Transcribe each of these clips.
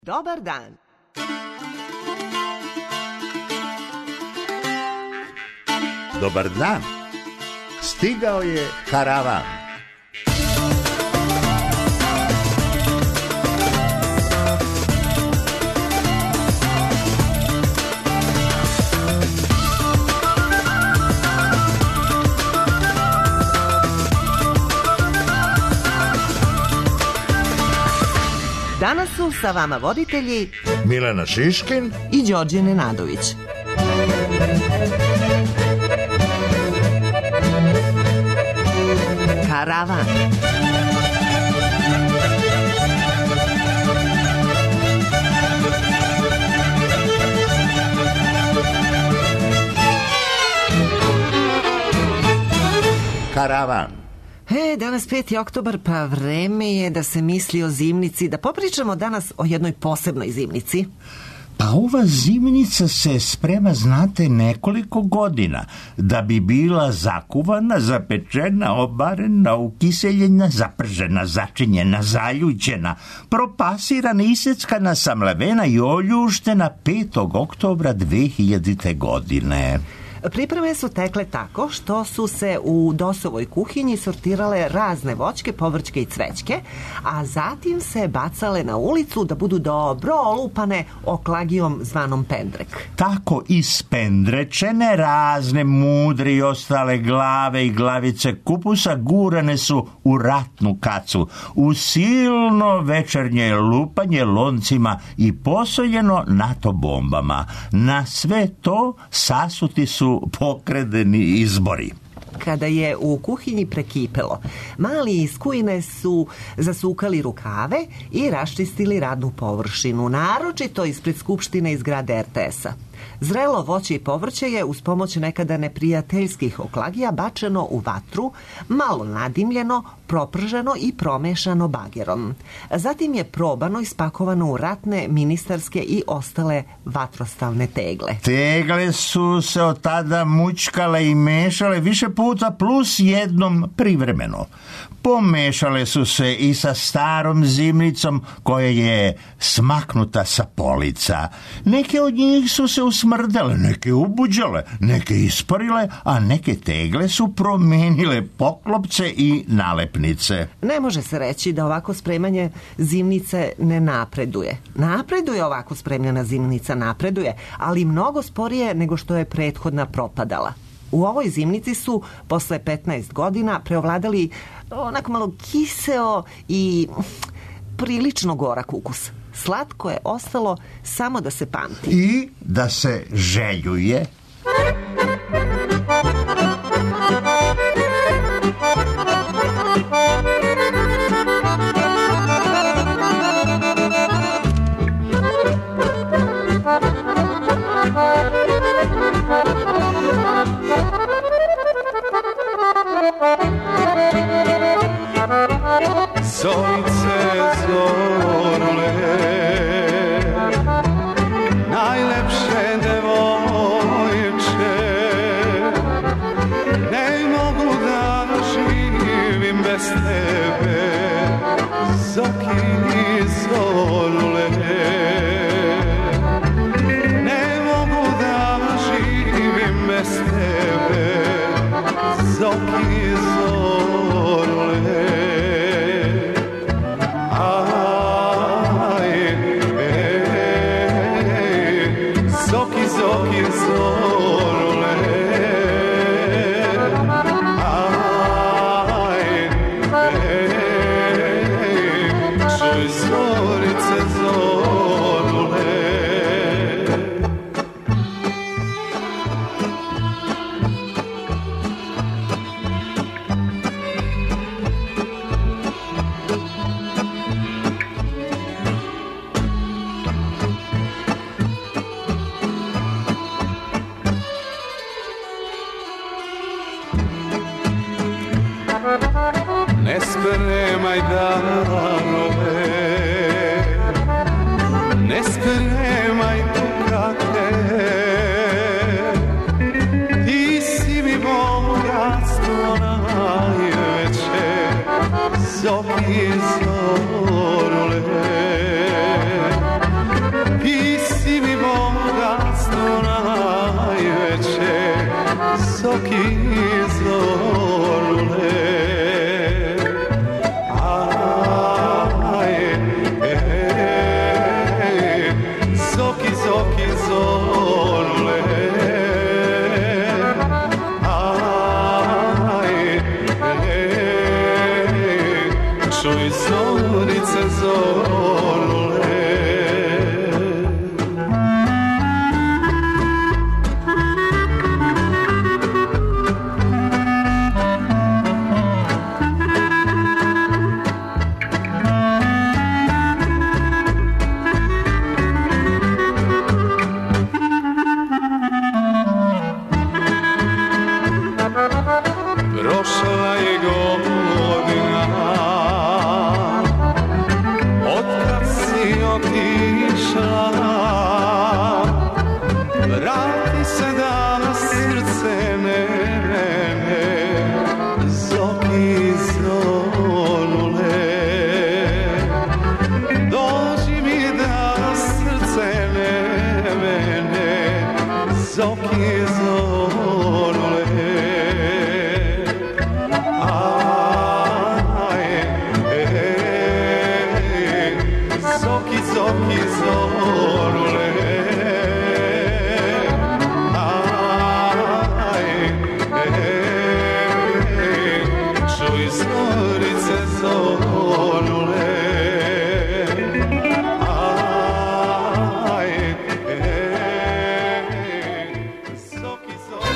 Dobar dan. Dobar dan. Stigao je karavan. Danas su sa vama voditelji Milena Šiškin i Đorđe Nenadović. Karavan. Karavan. Danas 5. oktobar, pa vreme je da se misli o zimnici, da popričamo danas o jednoj posebnoj zimnici. Pa ova zimnica se sprema, znate, nekoliko godina, da bi bila zakuvana, zapečena, obarena, ukiseljena, zapržena, začinjena, zaljućena, propasirana, iseckana, samlevena i oljuštena 5. oktobra 2000. godine. Pripreme su tekle tako što su se u DOS-ovoj kuhinji sortirale razne voćke, povrćke i cvećke, a zatim se bacale na ulicu da budu dobro olupane oklagijom zvanom pendrek. Tako ispendrečene razne mudre i ostale glave i glavice kupusa gurane su u ratnu kacu, u silno večernje lupanje loncima i posoljeno NATO bombama. Na sve to sasuti su pokredeni izbori. Kada je u kuhinji prekipelo, mali iz kujine su zasukali rukave i raščistili radnu površinu, naročito ispred skupštine i zgrade RTS-a. Zrelo voće i povrće je uz pomoć nekada neprijateljskih oklagija bačeno u vatru, malo nadimljeno, proprženo i promešano bagerom. Zatim je probano i spakovano u ratne, ministarske i ostale vatrostavne tegle. Tegle su se od tada mućkale i mešale više puta plus jednom privremeno. Pomešale su se i sa starom zimnicom koja je smaknuta sa polica. Neke od njih su se usmrdele, neke ubuđale, neke isparile, a neke tegle su promenile poklopce i nalepnice. Ne može se reći da ovako spremanje zimnice ne napreduje. Napreduje ovako spremljena zimnica, napreduje, ali mnogo sporije nego što je prethodna propadala. U ovoj zimnici su posle 15 godina preovladali onako malo kiseo i prilično gorak ukus. Slatko je ostalo samo da se pamti. I da se željuje. Zorice zorule, najlepše devojče, ne mogu da živim bez tebe, zoki zorule, ne mogu da živim bez tebe, zoki zorule. Ne spremaj darove, ne spremaj dukate, ti si mi bogatstvo najveće, zoki zorule. zoki zorule. Zoki, zoki zorule. Čuj zorice zorule. Prošla je godina otkad si otišla, vrati se danas srce mene, zoki zorule. Dođi mi danas srce mene, zoki zorule. Zoki, zoki zorule. Čuj zorice zorule. Zoki,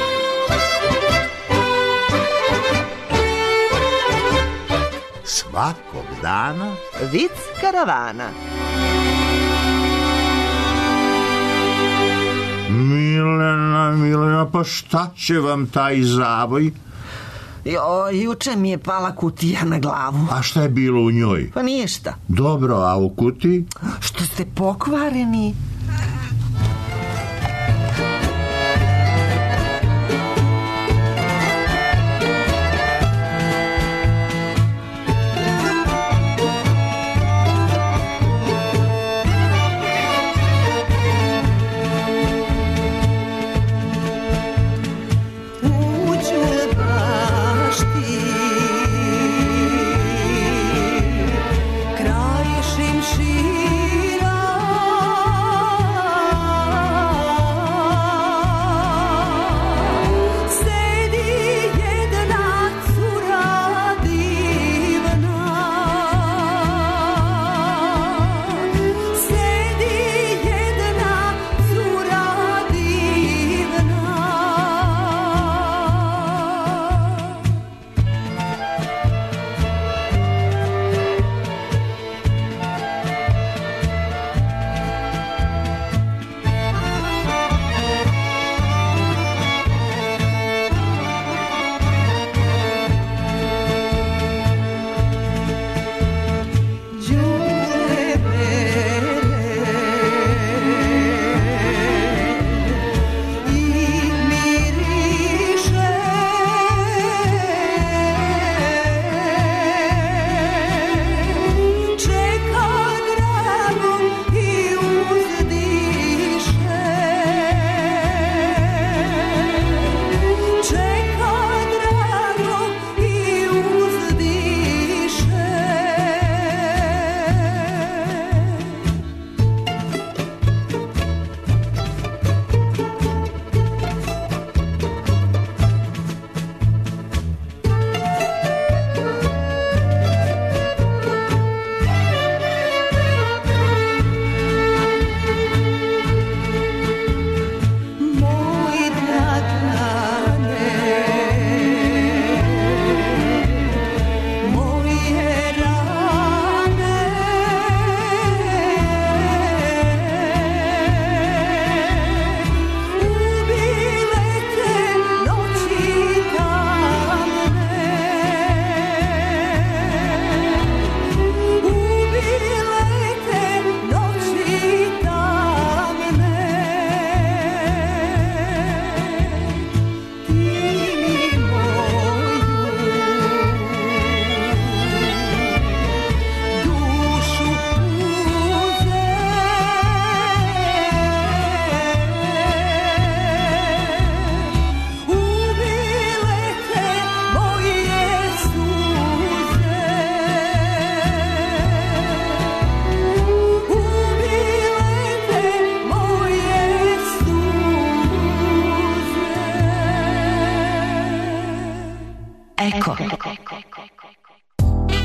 Svakog dana Vic karavana. Milena, pa šta će vam taj zavoj? Juče mi je pala kutija na glavu. A šta je bilo u njoj? Pa ništa. Dobro, a u kutiji? Što ste pokvareni? Kraj šimšira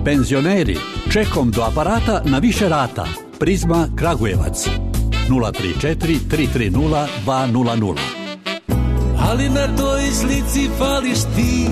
Penzioneri, čekom do aparata na više rata. Prizma Kragujevac 034 330 200. Ali na toj slici fališ ti,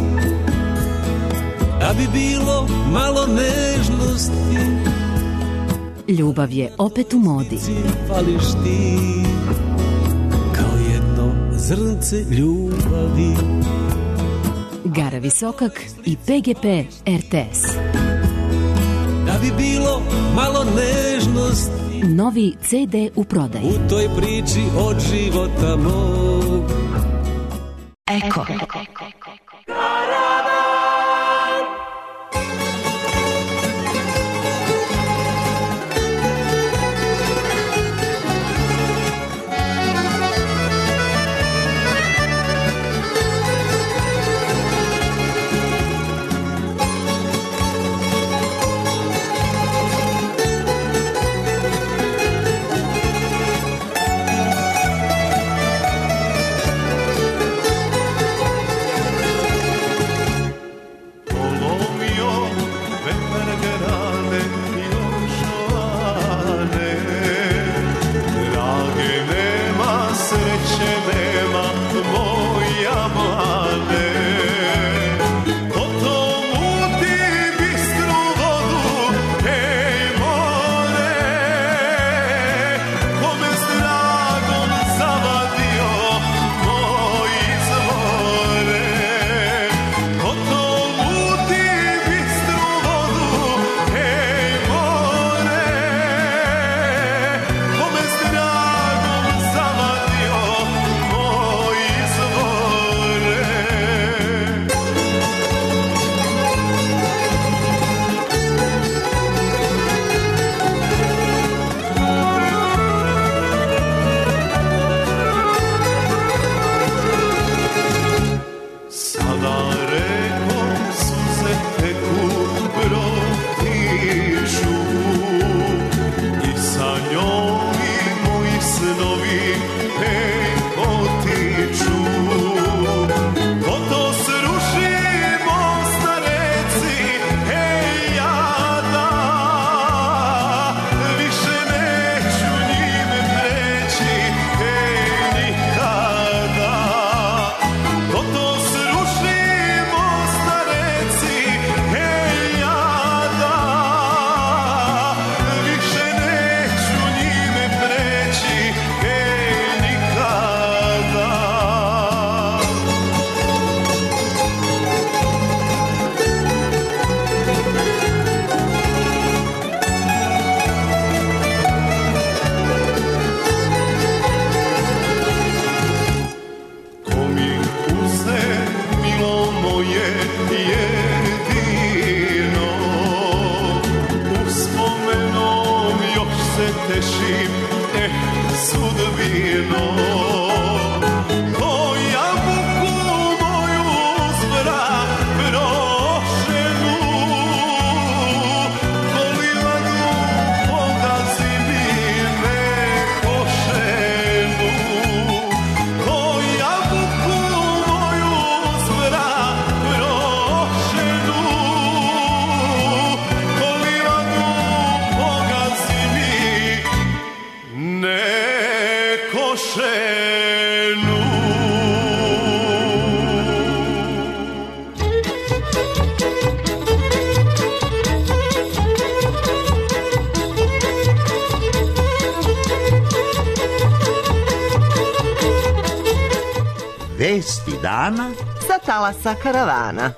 da bi bilo malo nežnosti. Ljubav je opet u modi. Fališ ti, kao jedno zrnce ljubavi. Gara Visokak i PGP RTS. Da bi bilo malo nežnosti. Novi CD u prodaji. U toj priči od života mog. Eko. Vesti dana sa talasa karavana.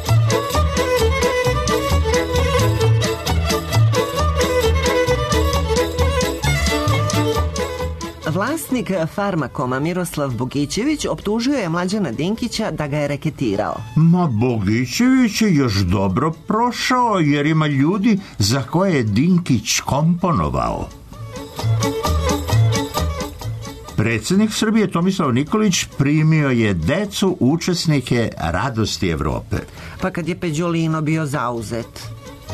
Vlasnik Farmakoma Miroslav Bogićević optužio je Mlađana Dinkića da ga je reketirao. Ma Bogićević je još dobro prošao jer ima ljudi za koje je Dinkić komponovao. Predsjednik Srbije Tomislav Nikolić primio je decu učesnike Radosti Evrope. Pa kad je Peđolino bio zauzet.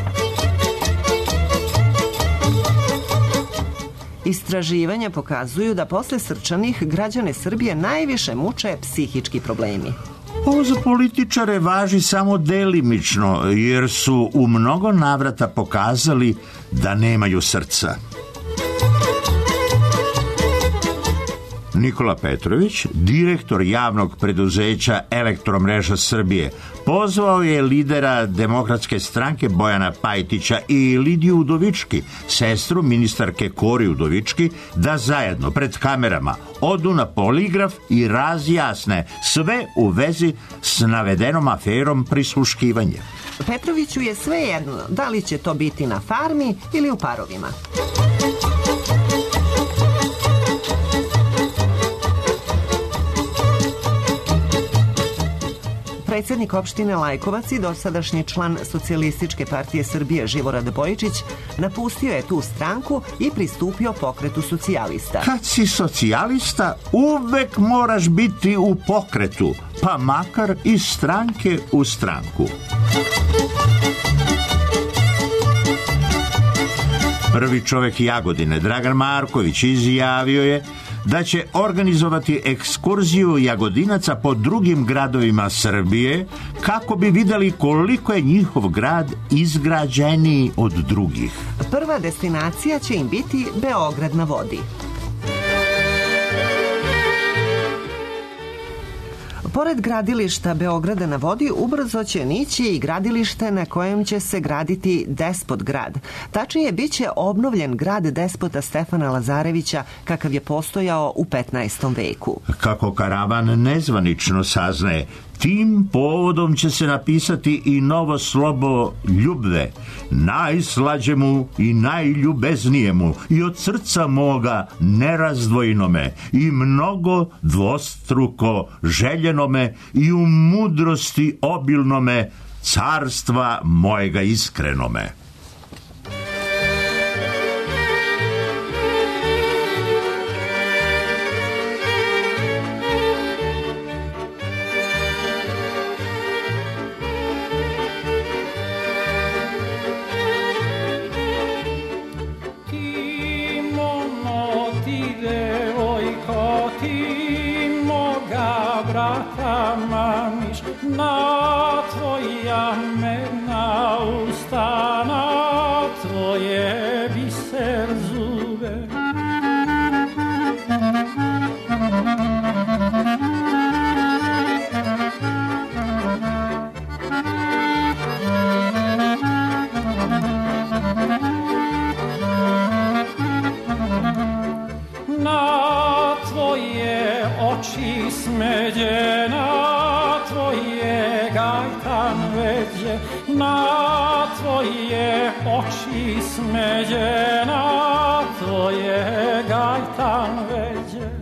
Istraživanja pokazuju da posle srčanih građane Srbije najviše muče psihički problemi. Ovo za političare važi samo delimično, jer su u mnogo navrata pokazali da nemaju srca. Nikola Petrović, direktor javnog preduzeća Elektromreža Srbije, pozvao je lidera Demokratske stranke Bojana Pajtića i Lidiju Udovički, sestru ministarke Kori Udovički, da zajedno pred kamerama odu na poligraf i razjasne sve u vezi s navedenom aferom prisluškivanja. Petroviću je svejedno da li će to biti na farmi ili u parovima. Predsjednik opštine Lajkovac i dosadašnji član Socijalističke partije Srbije Živorad Bojičić napustio je tu stranku i pristupio pokretu socijalista. Kad si socijalista, uvek moraš biti u pokretu, pa makar iz stranke u stranku. Prvi čovjek Jagodine, Dragan Marković, izjavio je da će organizovati ekskurziju Jagodinaca po drugim gradovima Srbije kako bi vidjeli koliko je njihov grad izgrađeniji od drugih. Prva destinacija će im biti Beograd na vodi. Pored gradilišta Beograda na vodi, ubrzo će nići i gradilište na kojem će se graditi Despot grad. Tačnije, bit će obnovljen grad despota Stefana Lazarevića kakav je postojao u 15. veku. Kako Karavan nezvanično saznaje, tim povodom će se napisati i novo slovo Ljubve, najslađemu i najljubeznijemu i od srca moga nerazdvojnome i mnogo dvostruko željenome i u mudrosti obilnome carstva mojega iskrenome. Na tvoja medna usta, na tvoje biser zube. Na tvoje oči smeđe, na tvoje gajtan veđe, na tvoje oči smeđe, na tvoje gajtan veđe.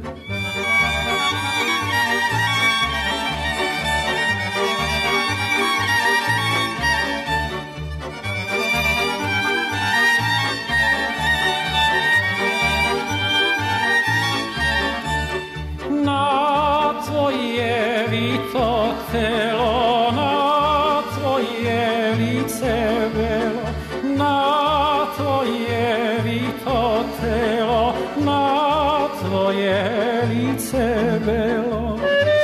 Na tvoje vito telo, na tvoje lice belo, na tvoje vito telo, na tvoje lice belo.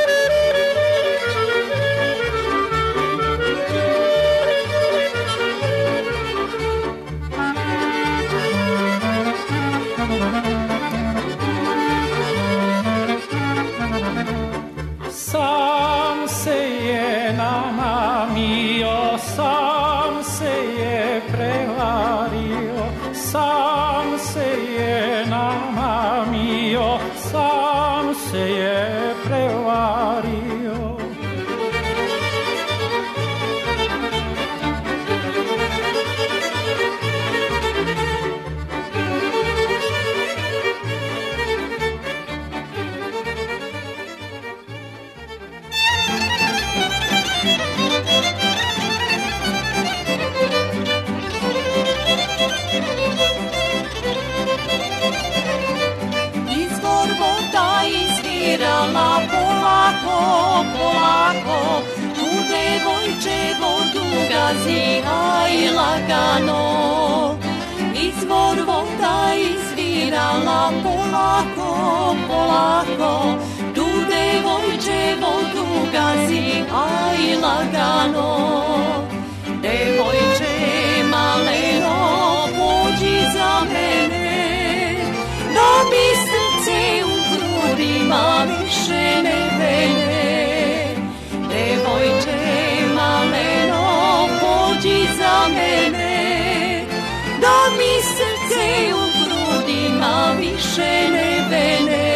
Sam se je namamio, sam se je prevario, sam se je namamio, sam se je prevario. Izvirala polako, polako, tu devojče vodu gazi, aj lagano. Izvor voda izvirala polako, polako, tu devojče vodu gazi, aj lagano. Devojče maleno, pođi za mene, da mi srce u grudima više ne vene. Devojče maleno, pođi za mene, da mi srce u grudima više ne vene.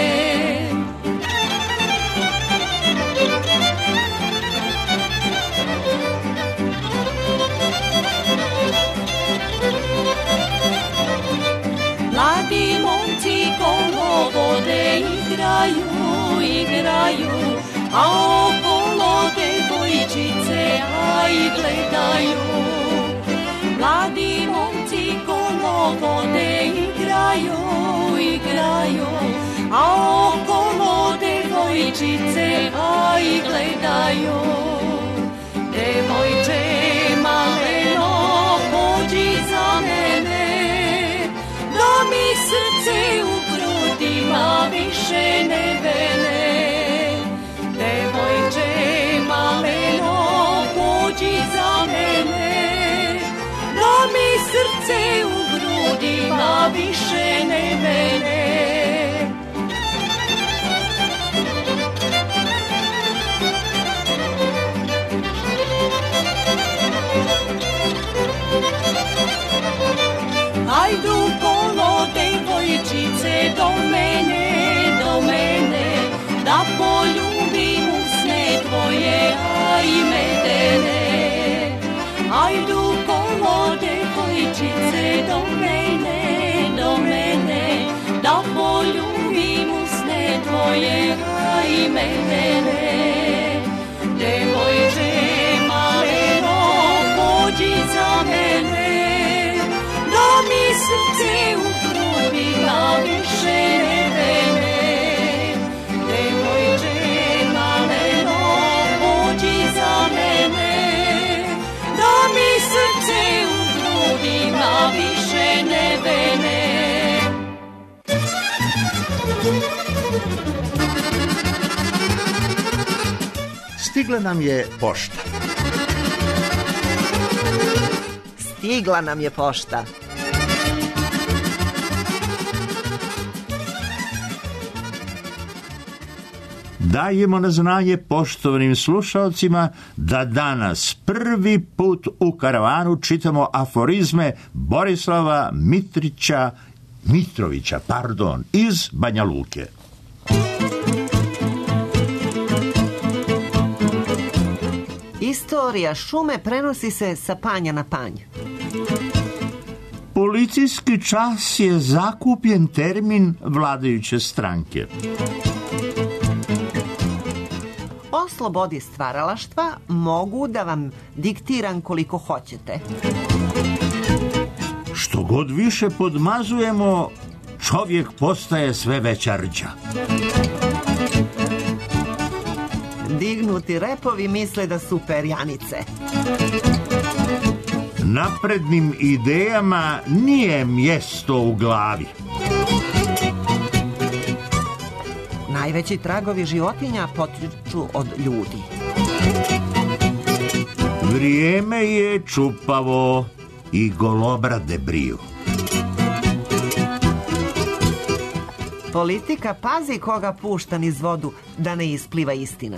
Mladi momci kolo vode igraju, igraju, a okolo devojčice aj gledaju. Mladi momci kolo vode igraju, igraju, a okolo devojčice aj gledaju. Devojče maleno, pođi za mene, da mi srce u grudima više ne vene. Devojče maleno, pođi za mene, da mi srce u grudima više ne vene. Ajdu kolo devojčice do mene, da poljubim usne tvoje, aj medene. Ajdu kolo devojčice do mene, da poljubim usne tvoje, aj medene. Devojče maleno, pođi za mene, da mi srce u grudima više ne vene. Devojče maleno, pođi za mene, da mi srce u grudima više ne vene. Stigla nam je pošta. Stigla nam je pošta. Dajemo na znanje poštovanim slušalcima da danas prvi put u karavanu čitamo aforizme Borislava Mitrovića iz Banja Luke. Istorija šume prenosi se sa panja na panj. Policijski čas je zakupljen termin vladajuće stranke. O slobodi stvaralaštva mogu da vam diktiram koliko hoćete. Što god više podmazujemo, čovjek postaje sve veća rđa. Dignuti repovi misle da su perjanice. Naprednim idejama nije mjesto u glavi. Najveći tragovi životinja potiču od ljudi. Vrijeme je čupavo i golobrade briju. Politika pazi koga pušta niz vodu da ne ispliva istina.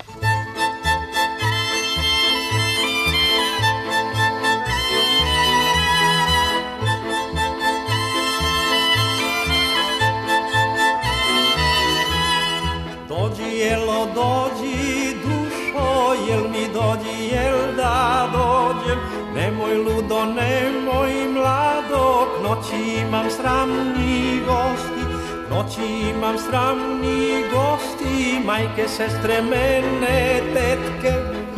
Dođi jelo, dođi dušo, jel mi dođi, jel da dođem, nemoj ludo, nemoj mlado, k noći imam sramni gosti, k noći imam sramni gosti, majke, sestre, mene, tetke.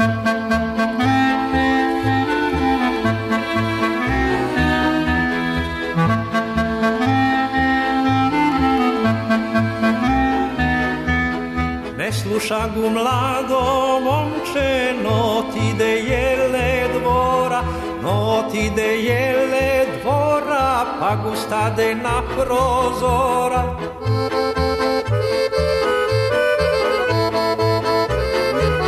Sluša gu mlado momče, no ti de jele dvora, no ti de jele dvora, pa gu stade na prozora.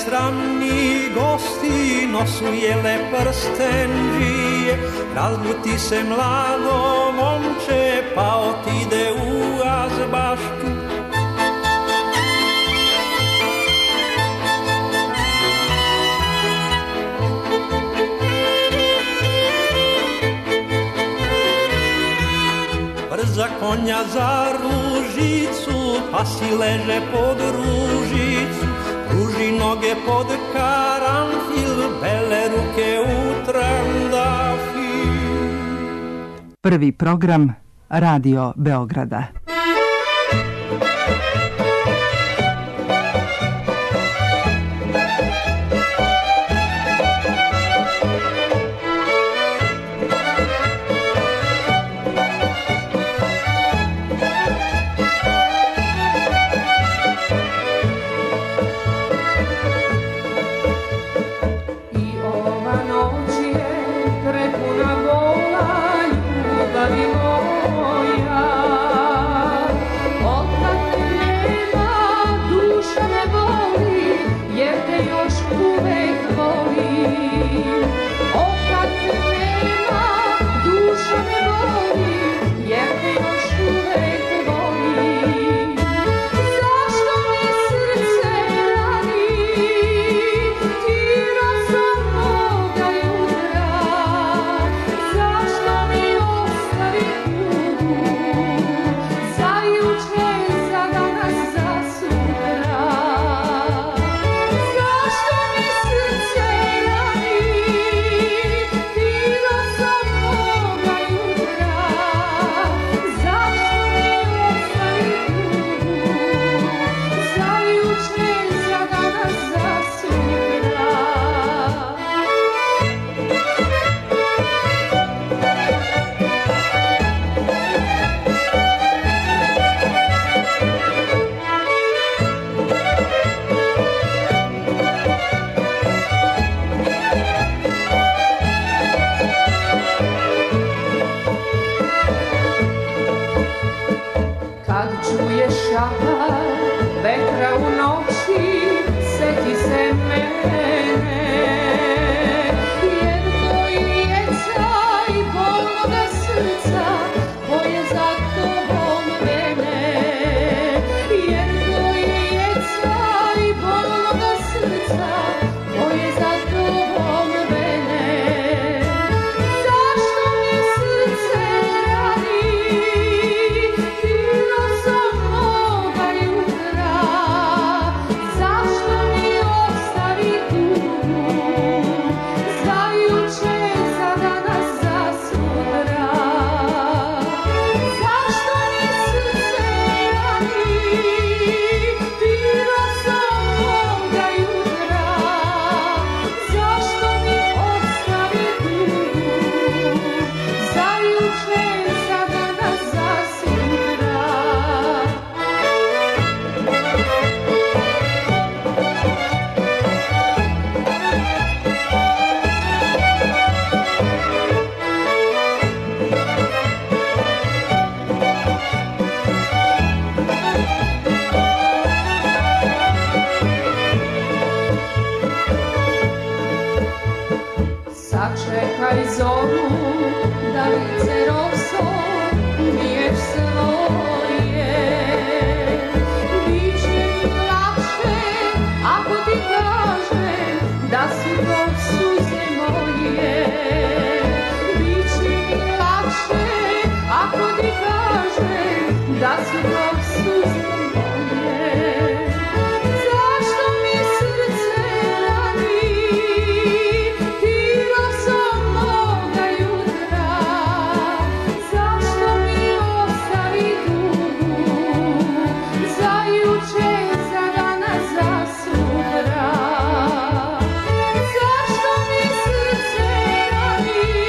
strani gosti nosujele prstenđije, razljuti se mlado momče pa otide u azbaštu. Za konja za ružicu, pa si leže pod ružicu, pruži noge pod karanfil, bele ruke u trandafil. Prvi program Radio Beograda.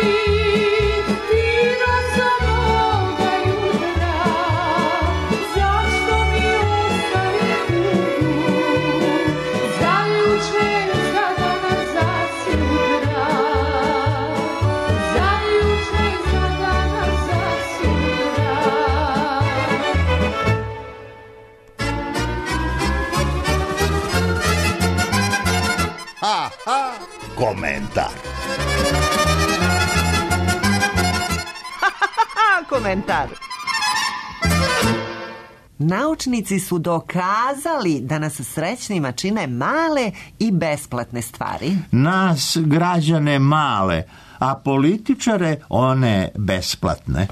Za komentar. Komentar. Naučnici su dokazali da nas srećnima čine male i besplatne stvari. Nas građane male, a političare one besplatne.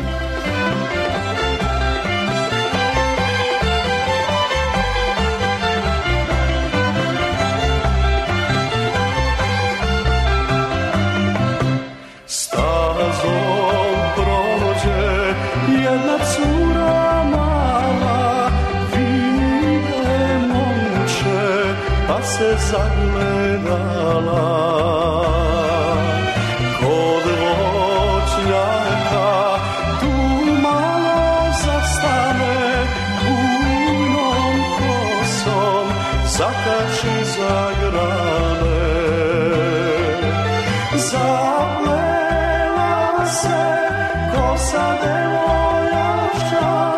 Se zagledala kod voćnjaka, tu malo zastane, bujnom kosom zakači za grane. Zaplela se kosa devojaka,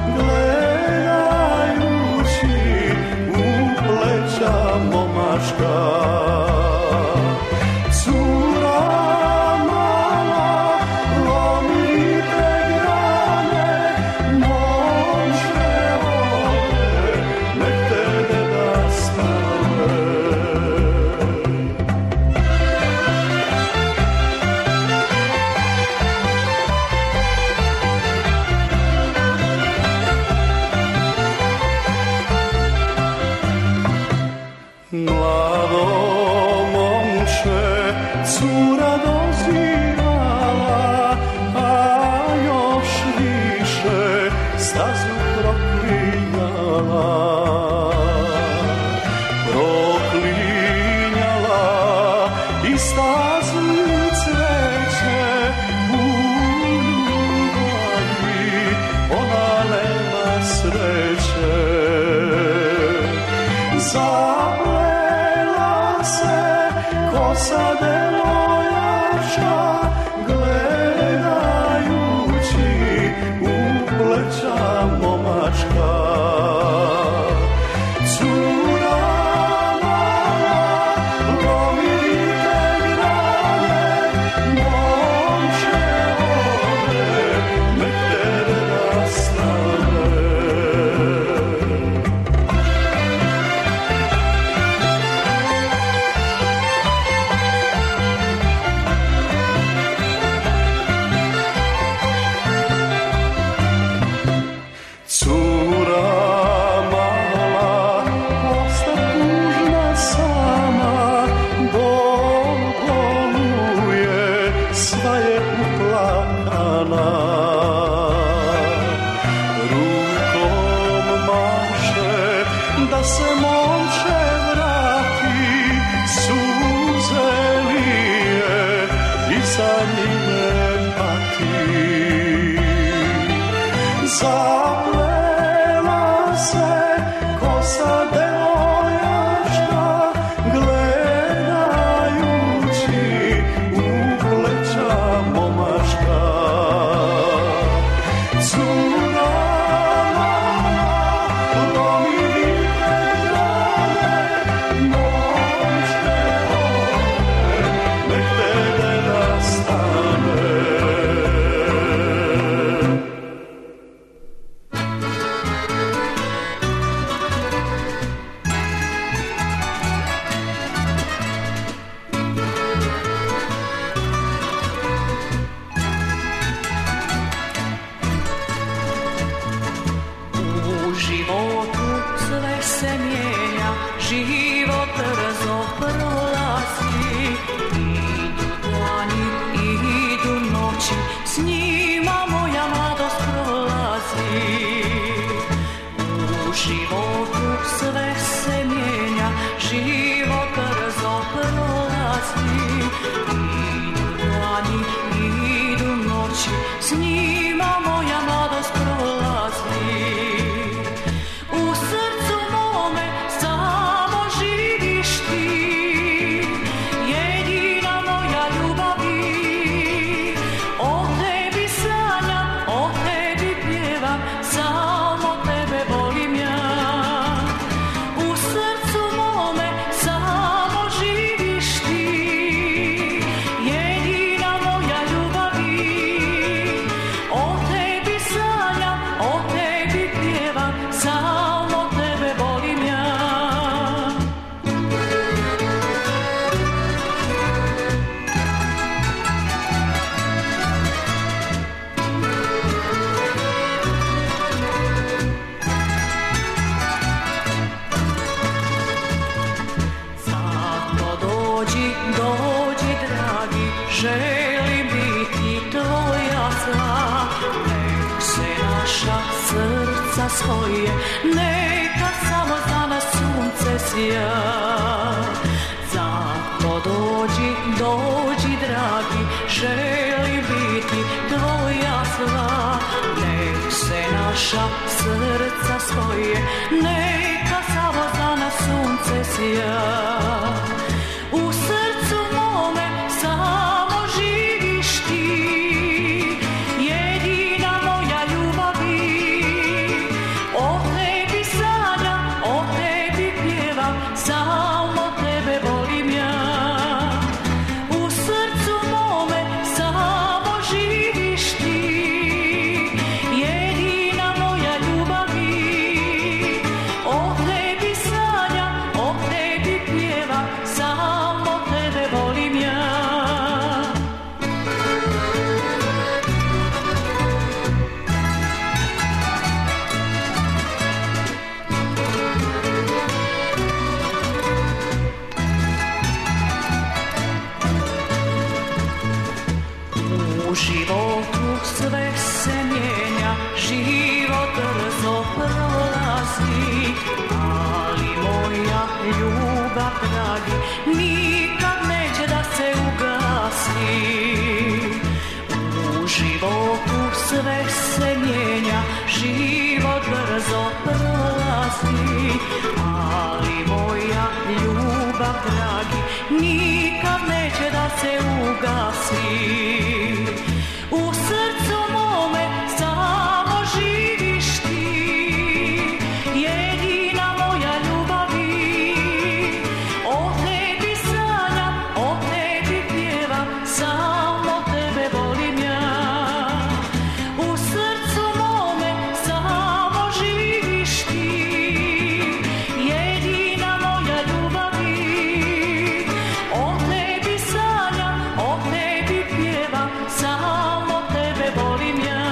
gledajući u pleća momaška. Cura mala, lomite grane, momče vode, nek tebe da stave. Mlado momče, cura dozivala, a još više stazu proklinjala. Proklinjala i stazu cveće, u ljubavi ona nema sreće. Zaplela se kosa devojaka, gledajući u pleća momačka. Cura mala, lomite grane, momče vode, nek tebe nastane. Cura mala, osta tužna sama, bol boluje, sva je uplakana. Rukom maše da se momče vrati, suze lije i za njime pati. Zaplela se kosa devojaka, gledajući u pleća momaška. Cura mala, lomite grane, momče vode, nek tebe nastane. srca svoje, neka samo za nas sunce sija. Zato dođi dragi, želi biti tvoja sva. Nek se naša srca svoje, neka samo za nas sunce sija. U srcu mome samo živiš ti, jedina moja ljubavi. O tebi sanjam, o tebi pjevam, samo tebe volim ja. U srcu mome samo živiš ti, jedina moja ljubavi. O tebi sanjam, o tebi pjevam, samo tebe volim ja. U životu sve se mijenja, život brzo prolazi, ali moja ljubav, dragi, nikad neće da se ugasi. U životu sve se mijenja, život brzo prolazi, ali moja ljubav, dragi, nikad neće da se ugasi. U srcu mome samo živiš ti, jedina moja ljubavi. O tebi sanjam, o tebi pjevam, samo tebe volim ja. U srcu mome samo živiš ti, jedina moja ljubavi. O tebi sanjam, o tebi pjevam, samo tebe volim ja.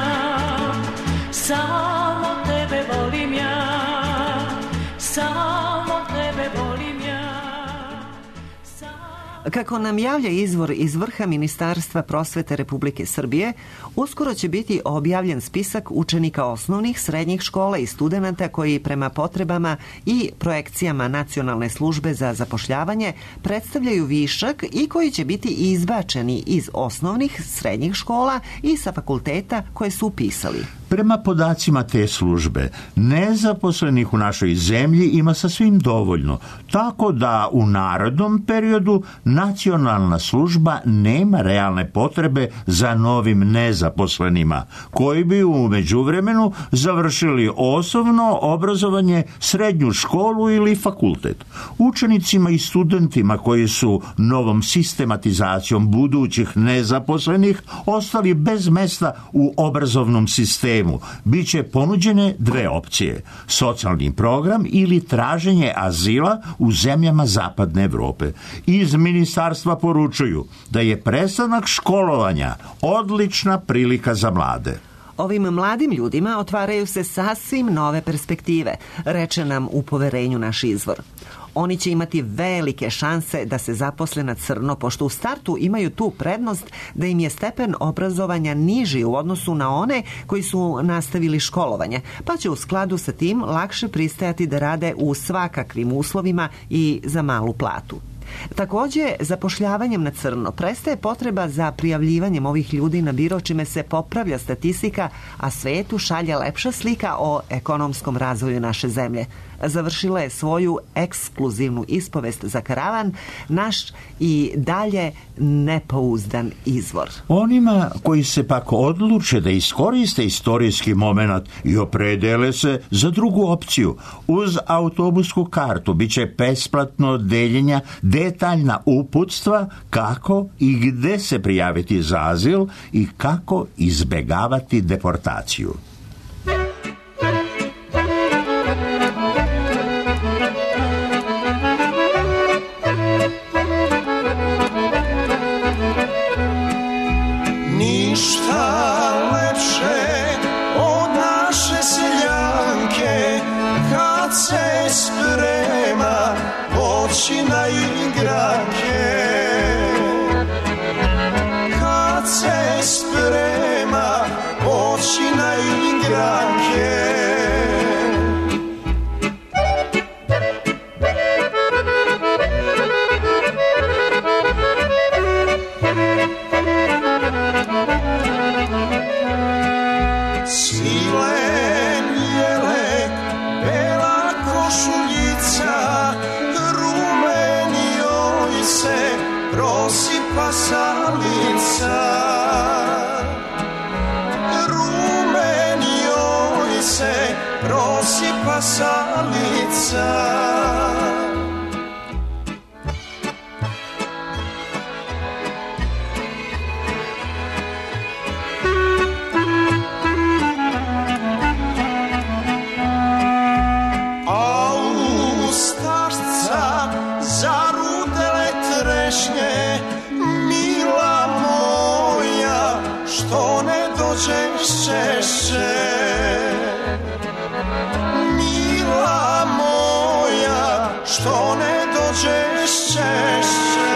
Samo tebe volim ja. Samo tebe volim ja. Kako nam javlja izvor iz vrha Ministarstva prosvete Republike Srbije, uskoro će biti objavljen spisak učenika osnovnih, srednjih škola i studenata koji prema potrebama i projekcijama Nacionalne službe za zapošljavanje predstavljaju višak i koji će biti izbačeni iz osnovnih, srednjih škola i sa fakulteta koje su upisali. Prema podacima te službe, nezaposlenih u našoj zemlji ima sasvim dovoljno, tako da u narednom periodu Nacionalna služba nema realne potrebe za novim nezaposlenima, koji bi u međuvremenu završili osnovno obrazovanje, srednju školu ili fakultet. Učenicima i studentima koji su novom sistematizacijom budućih nezaposlenih ostali bez mesta u obrazovnom sistemu, biće ponuđene dve opcije: socijalni program ili traženje azila u zemljama Zapadne Evrope. Iz ministarstva poručuju da je prestanak školovanja odlična prilika za mlade. Ovim mladim ljudima otvaraju se sasvim nove perspektive, reče nam u poverenju naš izvor. Oni će imati velike šanse da se zaposle na crno, pošto u startu imaju tu prednost da im je stepen obrazovanja niži u odnosu na one koji su nastavili školovanje, pa će u skladu sa tim lakše pristajati da rade u svakakvim uslovima i za malu platu. Takođe, zapošljavanjem na crno prestaje potreba za prijavljivanjem ovih ljudi na biro, čime se popravlja statistika, a svetu šalje lepša slika o ekonomskom razvoju naše zemlje. Završila je svoju ekskluzivnu ispovest za Karavan, naš i dalje nepouzdan izvor. Onima koji se pak odluče da iskoriste istorijski moment i opredele se za drugu opciju, uz autobusku kartu biće besplatno deljenja detaljna uputstva kako i gde se prijaviti za azil i kako izbegavati deportaciju. Ništa lepše od naše seljanke, kad se sprema poći na igranke. Kad se sprema poći na igranke. salica, rumeni joj se prosipa salica. Češće, mila moja, što ne dođeš češće.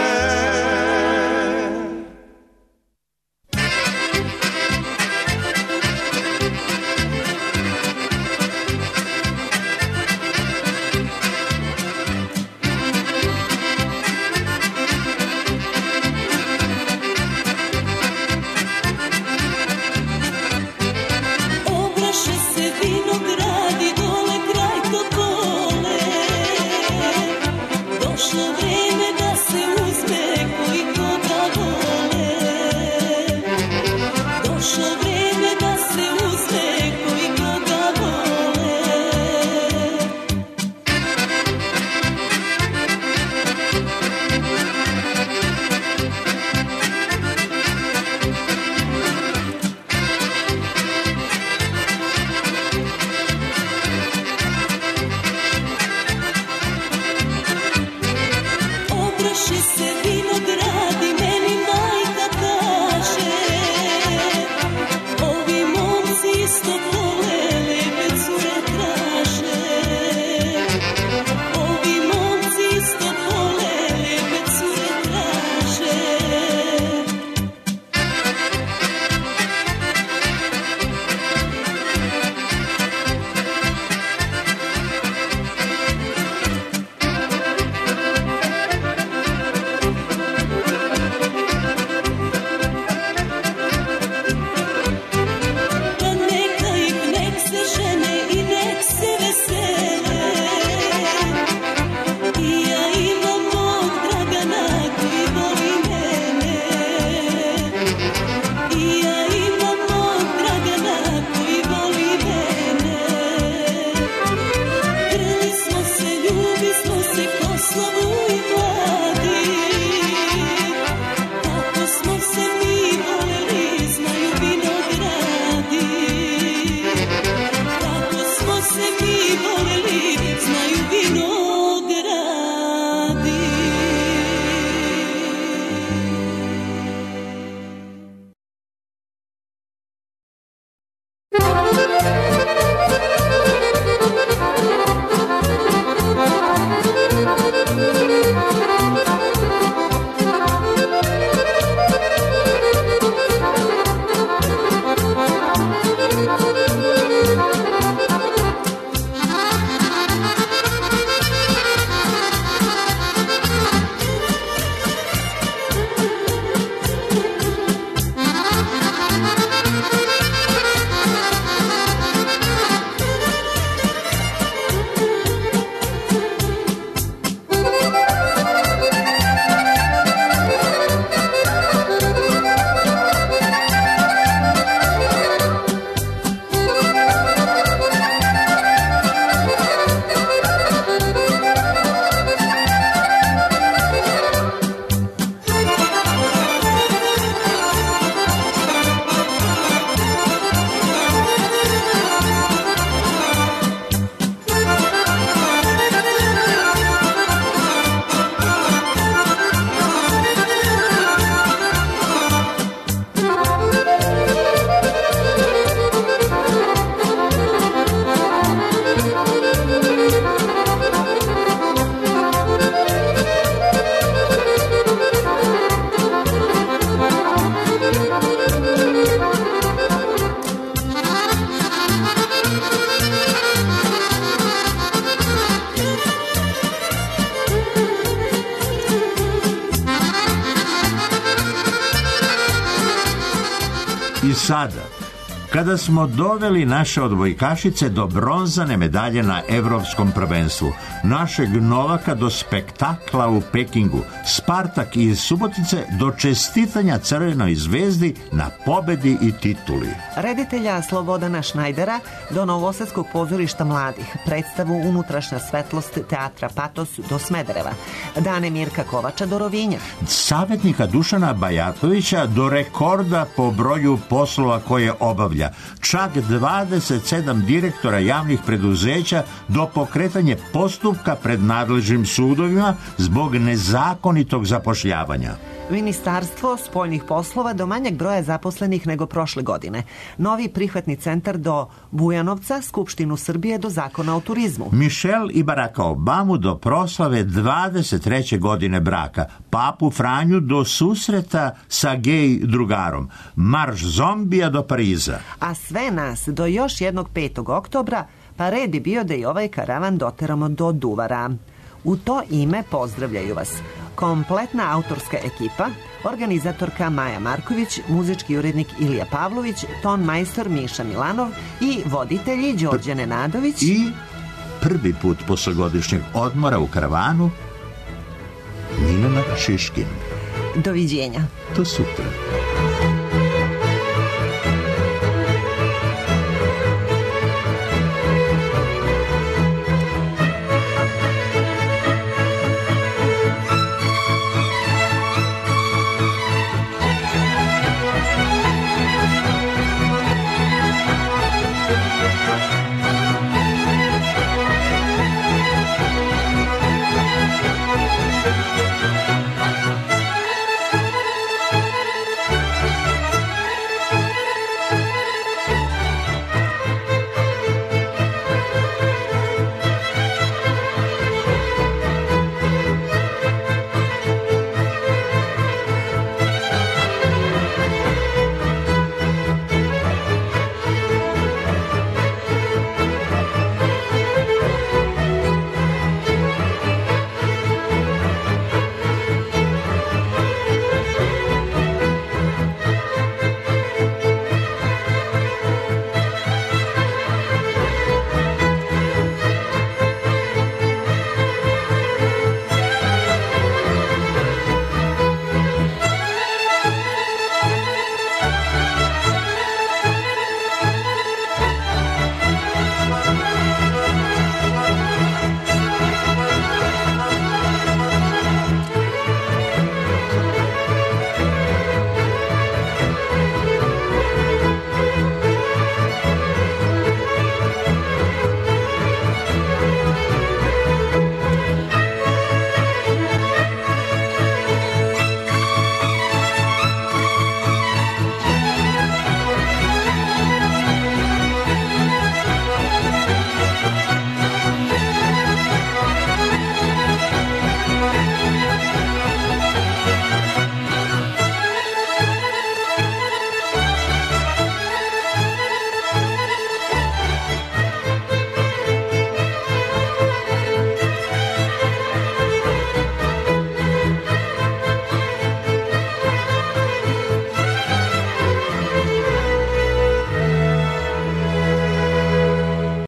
I sada, kada smo doveli naše odbojkašice do bronzane medalje na Evropskom prvenstvu, našeg Novaka do spektakla u Pekingu, Spartak iz Subotice do čestitanja Crvenoj zvezdi na pobedi i tituli. Reditelja Slobodana Šnajdera do Novosadskog pozorišta mladih, predstavu Unutrašnja svetlost teatra Patos do Smedereva, dane Mirka Kovača do Rovinja. Savjetnika Dušana Bajatovića do rekorda po broju poslova koje obavlja, čak 27 direktora javnih preduzeća do pokretanje postupka pred nadležnim sudovima zbog nezakonitog zapošljavanja. Ministarstvo spoljnih poslova do manjeg broja zaposlenih nego prošle godine. Novi prihvatni centar do Bujanovca, Skupštinu Srbije do Zakona o turizmu. Michelle i Baracka Obamu do proslave 23. godine braka. Papu Franju do susreta sa gej drugarom. Marš zombija do Pariza. A sve nas do još jednog 5. oktobra, pa red bi bio da i ovaj karavan doteramo do Duvara. U to ime pozdravljaju vas kompletna autorska ekipa, organizatorka Maja Marković, muzički urednik Ilija Pavlović, ton majstor Miša Milanov i voditelji Đorđe Nenadović i prvi put posle godišnjeg odmora u karavanu Milena Šiškin. Doviđenja. Do sutra.